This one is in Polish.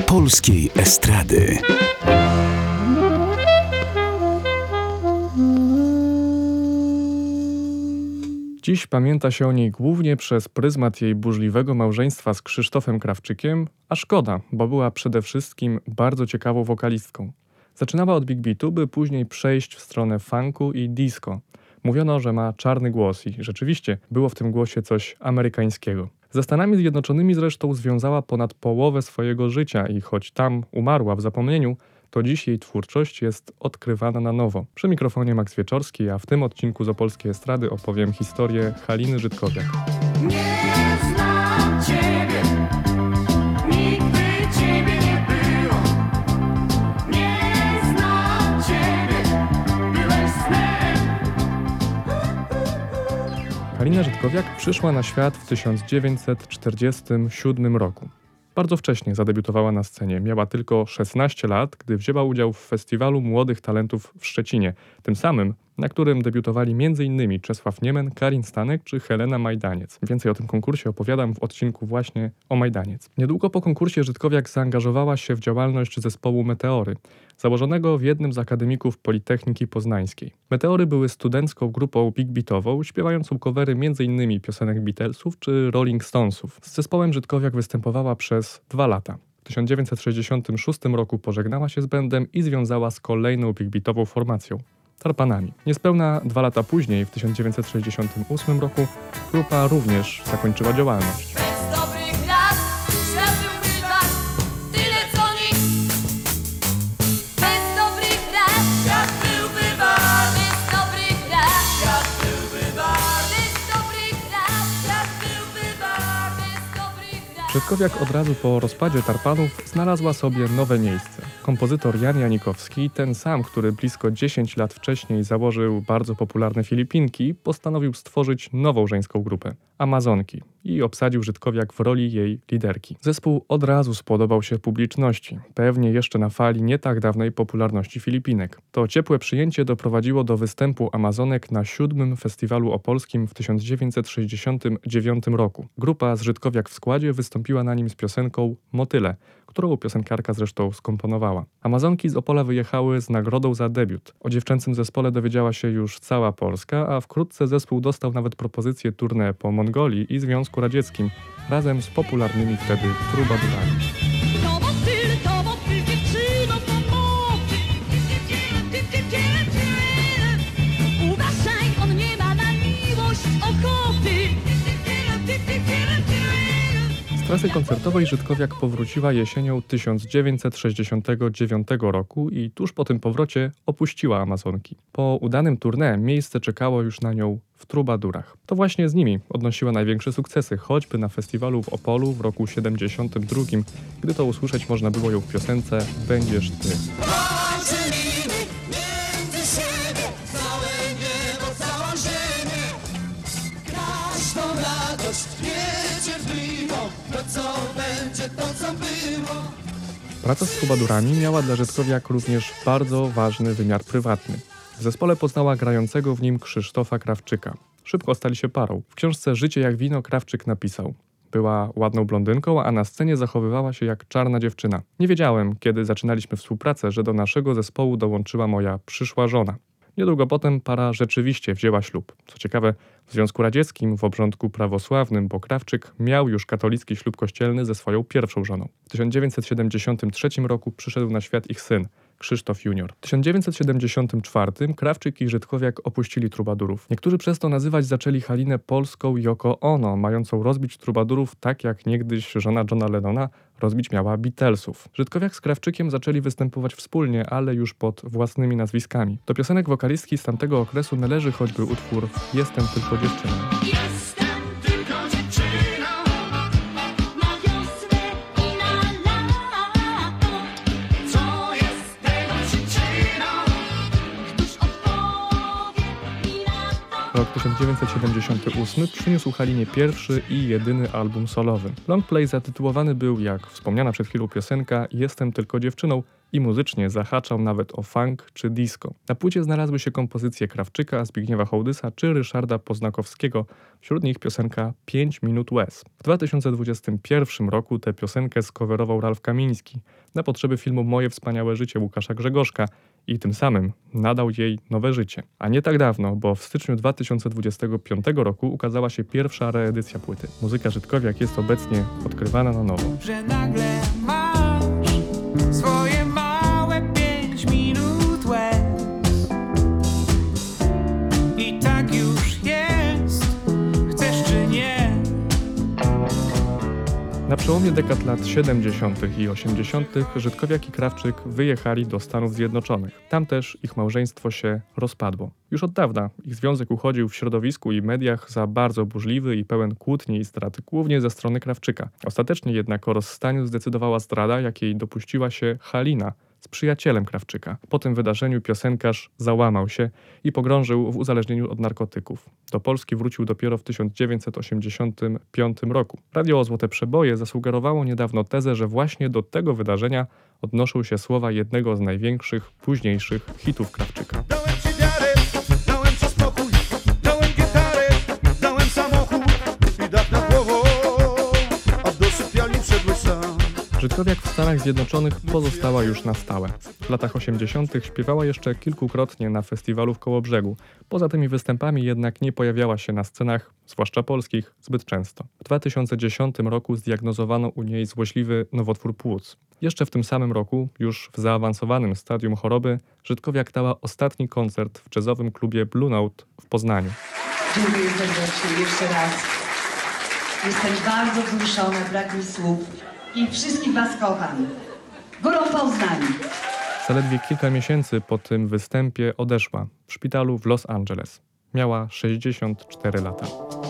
polskiej estrady. Dziś pamięta się o niej głównie przez pryzmat jej burzliwego małżeństwa z Krzysztofem Krawczykiem, a szkoda, bo była przede wszystkim bardzo ciekawą wokalistką. Zaczynała od big beatu, by później przejść w stronę funku i disco. Mówiono, że ma czarny głos i rzeczywiście było w tym głosie coś amerykańskiego. Ze Stanami Zjednoczonymi zresztą związała ponad połowę swojego życia i choć tam umarła w zapomnieniu, to dziś jej twórczość jest odkrywana na nowo. Przy mikrofonie Max Wieczorski, a w tym odcinku z Opolskiej Estrady opowiem historię Haliny Żydkowiak. Nie znam Ciebie, nigdy Ciebie nie było. Nie znam Ciebie, byłeś snem. Halina Żydkowiak przyszła na świat w 1947 roku. Bardzo wcześnie zadebiutowała na scenie. Miała tylko 16 lat, gdy wzięła udział w Festiwalu Młodych Talentów w Szczecinie. Tym samym, na którym debiutowali m.in. Czesław Niemen, Karin Stanek czy Helena Majdaniec. Więcej o tym konkursie opowiadam w odcinku właśnie o Majdaniec. Niedługo po konkursie Żydkowiak zaangażowała się w działalność zespołu Meteory, założonego w jednym z akademików Politechniki Poznańskiej. Meteory były studencką grupą big beatową, śpiewającą covery m.in. piosenek Beatlesów czy Rolling Stonesów. Z zespołem Żydkowiak występowała przez 2 lata. W 1966 roku pożegnała się z bandem i związała z kolejną big beatową formacją Tarpanami. Niespełna 2 lata później, w 1968 roku, grupa również zakończyła działalność. Bez dobrych lat świat byłby wart tyle co nic. Bez dobrych lat świat byłby wart. Bez dobrych lat świat byłby wart. Bez dobrych lat świat byłby wart. Bez dobrych lat. Żydkowiak od razu po rozpadzie Tarpanów znalazła sobie nowe miejsce. Kompozytor Jan Janikowski, ten sam, który blisko 10 lat wcześniej założył bardzo popularne Filipinki, postanowił stworzyć nową żeńską grupę – Amazonki i obsadził Żydkowiak w roli jej liderki. Zespół od razu spodobał się publiczności, pewnie jeszcze na fali nie tak dawnej popularności Filipinek. To ciepłe przyjęcie doprowadziło do występu Amazonek na 7. Festiwalu Opolskim w 1969 roku. Grupa z Żydkowiak w składzie wystąpiła na nim z piosenką Motyle, którą piosenkarka zresztą skomponowała. Amazonki z Opola wyjechały z nagrodą za debiut. O dziewczęcym zespole dowiedziała się już cała Polska, a wkrótce zespół dostał nawet propozycję tournée po Mongolii i Związku Radzieckim, razem z popularnymi wtedy trubadurami. To motyl, dziewczyno, to motyl. Uważaj, on nie ma na miłość ochoty. Z trasy koncertowej Żydkowiak powróciła jesienią 1969 roku i tuż po tym powrocie opuściła Amazonki. Po udanym tournée miejsce czekało już na nią w Trubadurach. To właśnie z nimi odnosiła największe sukcesy, choćby na festiwalu w Opolu w roku 72, gdy to usłyszeć można było ją w piosence Będziesz Ty. Podzielimy między siebie całe niebo, całą ziemię. Każdą radość niecierpliwą, to co będzie, to co było. Praca z Trubadurami miała dla Żydkowiak również bardzo ważny wymiar prywatny. W zespole poznała grającego w nim Krzysztofa Krawczyka. Szybko stali się parą. W książce Życie jak wino Krawczyk napisał: była ładną blondynką, a na scenie zachowywała się jak czarna dziewczyna. Nie wiedziałem, kiedy zaczynaliśmy współpracę, że do naszego zespołu dołączyła moja przyszła żona. Niedługo potem para rzeczywiście wzięła ślub. Co ciekawe, w Związku Radzieckim w obrządku prawosławnym, bo Krawczyk miał już katolicki ślub kościelny ze swoją pierwszą żoną. W 1973 roku przyszedł na świat ich syn, Krzysztof Junior. W 1974 Krawczyk i Żydkowiak opuścili Trubadurów. Niektórzy przez to nazywać zaczęli Halinę polską Yoko Ono, mającą rozbić Trubadurów tak jak niegdyś żona Johna Lennona rozbić miała Beatlesów. Żydkowiak z Krawczykiem zaczęli występować wspólnie, ale już pod własnymi nazwiskami. Do piosenek wokalistki z tamtego okresu należy choćby utwór Jestem tylko dziewczyną. Jestem tylko dziewczyną na wiosnę i na lato. Co jest tego przyczyną? Któż odpowie mi na to? Rok 1978 przyniósł Halinie pierwszy i jedyny album solowy. Longplay zatytułowany był, jak wspomniana przed chwilą piosenka Jestem tylko dziewczyną, i muzycznie zahaczał nawet o funk czy disco. Na płycie znalazły się kompozycje Krawczyka, Zbigniewa Hołdysa czy Ryszarda Poznakowskiego, wśród nich piosenka 5 minut łez. W 2021 roku tę piosenkę skowerował Ralf Kamiński na potrzeby filmu Moje wspaniałe życie Łukasza Grzegorzka i tym samym nadał jej nowe życie. A nie tak dawno, bo w styczniu 2025 roku ukazała się pierwsza reedycja płyty. Muzyka Żydkowiak jest obecnie odkrywana na nowo. Że nagle masz swoje małe 5 minut łez. I tak już jest, chcesz czy nie. Na przełomie dekad lat 70. i 80. Żydkowiak i Krawczyk wyjechali do Stanów Zjednoczonych. Tam też ich małżeństwo się rozpadło. Już od dawna ich związek uchodził w środowisku i mediach za bardzo burzliwy i pełen kłótni i strat, głównie ze strony Krawczyka. Ostatecznie jednak o rozstaniu zdecydowała zdrada, jakiej dopuściła się Halina z przyjacielem Krawczyka. Po tym wydarzeniu piosenkarz załamał się i pogrążył w uzależnieniu od narkotyków. Do Polski wrócił dopiero w 1985 roku. Radio Złote Przeboje zasugerowało niedawno tezę, że właśnie do tego wydarzenia odnoszą się słowa jednego z największych, późniejszych hitów Krawczyka. Dałem ci wiarę, dałem ci spokój, dałem gitarę, dałem samochód i dach nad głową, a do sypialni wszedłeś sam. Żydkowiak w Stanach Zjednoczonych pozostała już na stałe. W latach 80. śpiewała jeszcze kilkukrotnie na festiwalu w Kołobrzegu. Poza tymi występami jednak nie pojawiała się na scenach, zwłaszcza polskich, zbyt często. W 2010 roku zdiagnozowano u niej złośliwy nowotwór płuc. Jeszcze w tym samym roku, już w zaawansowanym stadium choroby, Żydkowiak dała ostatni koncert w jazzowym klubie Blue Note w Poznaniu. Dziękuję serdecznie jeszcze raz. Jestem bardzo wzruszona, brak mi słów i wszystkich was kocham. Górą Poznań! Zaledwie kilka miesięcy po tym występie odeszła w szpitalu w Los Angeles. Miała 64 lata.